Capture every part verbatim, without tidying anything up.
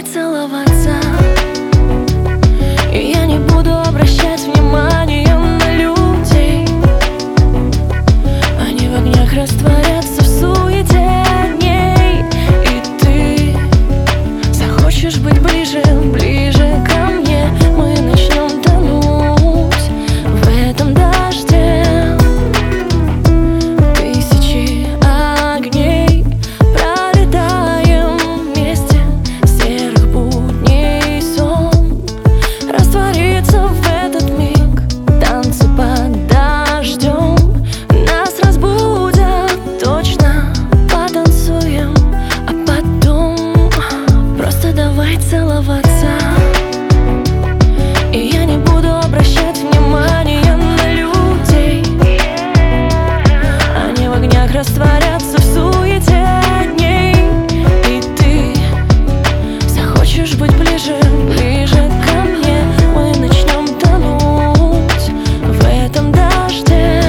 давай целоваться. И я не буду обращать внимания на людей. Они в огнях растворятся в суете дней. И ты захочешь быть ближе, ближе ко мне. Мы начнем тонуть в этом дожде. Тысячи огней пролетаем вместе. Серых будней сон растворится в этот миг. Танцы под дождем нас разбудят точно. Потанцуем, а потом просто давай целоваться. И я не буду обращать внимания на людей. Они в огнях растворятся в суете дней. И ты захочешь быть ближе, ближе ко мне. Мы начнем тонуть в этом дожде.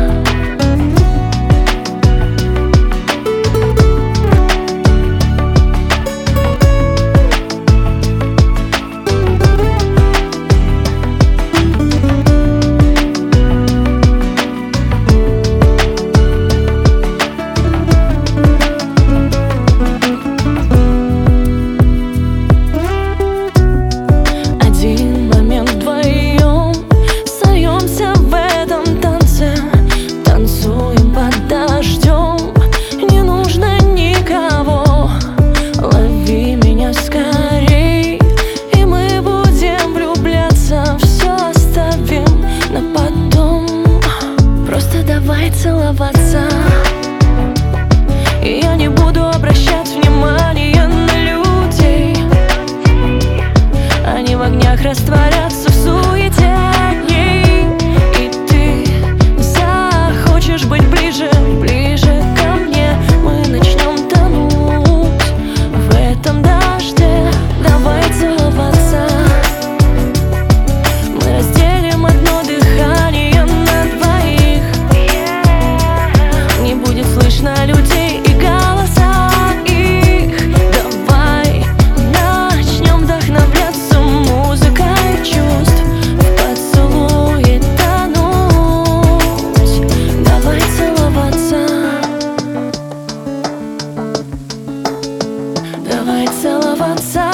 Один момент вдвоем сольемся в этом танце. Танцуем под дождем, не нужно никого. Лови меня скорей, и мы будем влюбляться. Все оставим на потом, просто давай целоваться. И я не буду обращать внимания на людей. Они в огнях растворятся в суете дней. И ты захочешь быть ближе, ближе ко мне. Мы начнем тонуть в этом дожде. Давай целоваться. Мы разделим одно дыхание на двоих. Не будет слышно людей и голоса их. Давай начнем вдохновляться музыкой чувств, в поцелуе тонуть. Давай целоваться. Давай целоваться.